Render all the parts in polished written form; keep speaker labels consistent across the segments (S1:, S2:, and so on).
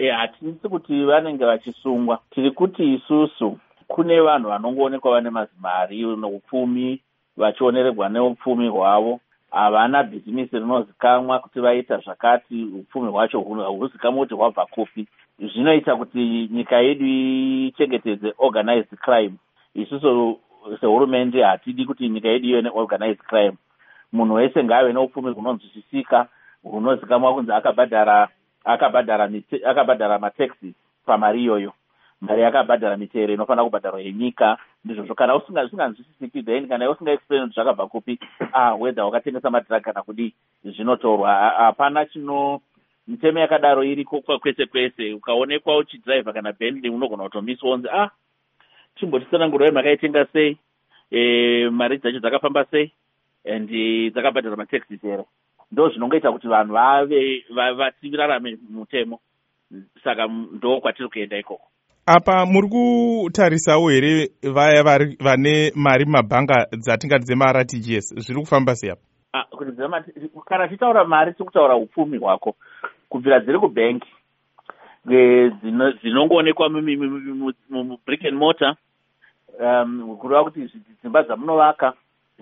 S1: Hatisi kuti vanenge vachisungwa, tiri kuti isusu kune vanhu vanongoonekwa vane mazimari neupfumi, vachionererwa neupfumi hwavo. Havana bhizimisi rinozikamwa kuti vaita zvakati, upfumi hwacho huzikamwa kuti hwabva kupi. Zvinoita kuti nyika yedu ichengetedze organized crime. Isusu sehurumende hatidi kuti nyika yedu ive neorganized crime. Munhu wese ngaave neupfumi hunonzwisisika, hunozikamwa kunzi akabhadhara mataxi pamari iyoyo. Mari yakabhadhara mitero inofanira kubhadharwa yenyika, ndizvozvo. Kana usinganzwisisiki, then kana usingaexplain kuti zvakabva kupi, whether wakatengesa madhiragi kana kudii, zvinotorwa. Hapana mitemo yakadaro iriko kwese kwese. Ukaonekwa uchidhiraivha kana Bentley unogona kutomiswa unzi chimbotitsanangurai makaitenga sei, mari dzacho dzakafamba sei, and dzakabhadhara mataxi here. Ndo zvinongoita kuti vanhu vararame mutemo. Saka ndo kwatiri kuenda ikoko.
S2: Apa muri kutarisawo here vaya vane mari mabhanga dzatingati dzema-RTGS, zviri kufamba sei apa?
S1: Kana tichitaura mari tiri kutaura upfumi hwako, kubvira dziri kubhengi dzinongoonekwa mubrick and mortar, kureva kuti dzimba dzamunovaka,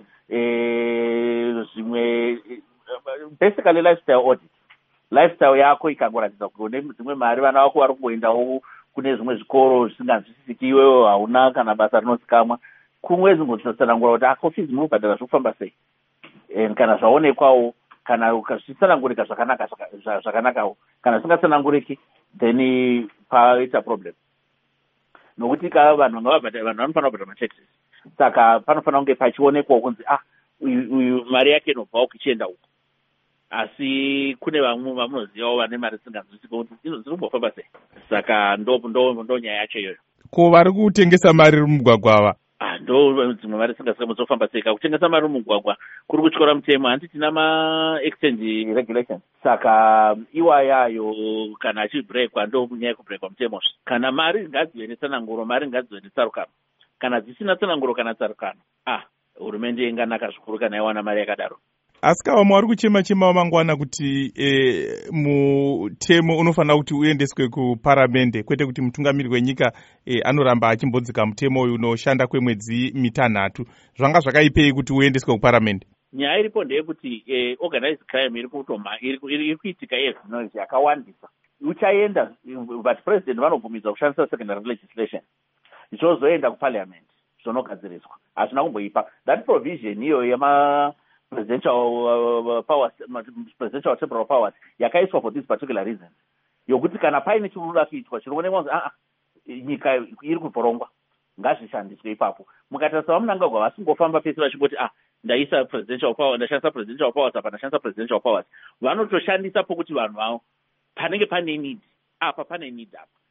S1: zvimwe basically lifestyle yako ikangoratidza kuti une dzimwe mari, vana vako vari kungoendawo kune zvimwe zvikoro zvisinganzwisisiki, iwewo hauna kana basa rinozikamwa. Kumwedzi ngotsanangura kuti kofizi munobhadhara zvokufamba sei, kana zvaonekwawo, kana ukazvitsanangurika zvakanakawo, kana zvisingatsananguriki then paita problem. Nokuti vanhu vanofanira kubhadhara mataxes, saka panofanira kunge pachionekwawo kunzi uyu mari yake inobva ukichienda uko. Asi kune vamwe vamunozivawo vane mari dzisinganzwisisiki kuti dziri kumbofamba sei. Saka ndo nyaya yacho iyoyo.
S2: Ko vari kutengesa mari mumugwagwa ava?
S1: Ndo dzimwe mari dzisingazikamwa dzofamba sei. Kutengesa mari mumugwagwa kuri kutyora mutemo. Handiti tina ma-exchange regulations. Saka iwayayo kana achibrekwa ndo nyaya yekubrekwa mutemozve. Kana mari ngadzive netsananguro, mari ngadzive netsarukano. Kana dzisina tsananguro kana tsarukano, hurumende inganaka zvikuru kana yawana mari yakadaro.
S2: Asi kavamwe vari kuchema-chemawo mangwana kuti mutemo unofanira kuti uendeswe kuparamende, kwete kuti mutungamiri wenyika anoramba achimbodzika mutemo uyu unoshanda kwemwedzi mitanhatu. Zvanga zvakaipei kuti uendeswe kuparamende?
S1: Nyaya iripo ndeyekuti organized crime iri kuitika yezvinoizvi yakawandisa. Uchaenda but president vanobvumidzwa kushandisa secondary legislation, zvozoenda kuparliament zvonogadziriswa. Hazvina kumboipa that provision iyoyo presidential powers, presidential temporal powers yakaiswa for this particular reason, yokuti kana paine chinoda kuitwa chinoonekwa kuti nyika iri kuporongwa, ngazvishandiswe ipapo. Mukatarisa vamunangagwa vasingofamba pese vachingoti ndaisa presidential power, ndashandisa presidential powers apa, ndashandisa presidential powers. Vanotoshandisa pokuti vanhu vavo panenge pane need, apa pane need apa.